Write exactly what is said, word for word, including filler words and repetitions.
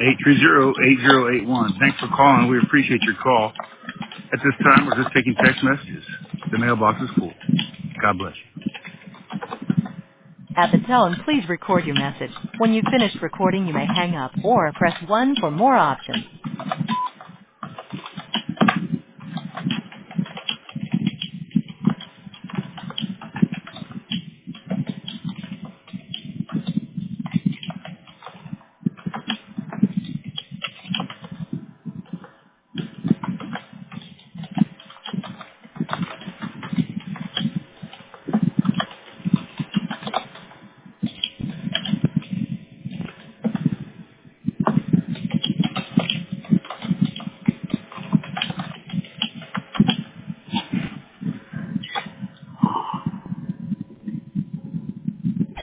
eight three zero, eight zero eight one. Thanks for calling. We appreciate your call. At this time, we're just taking text messages. The mailbox is full. God bless you. At the tone, please record your message. When you've finished recording, you may hang up or press one for more options.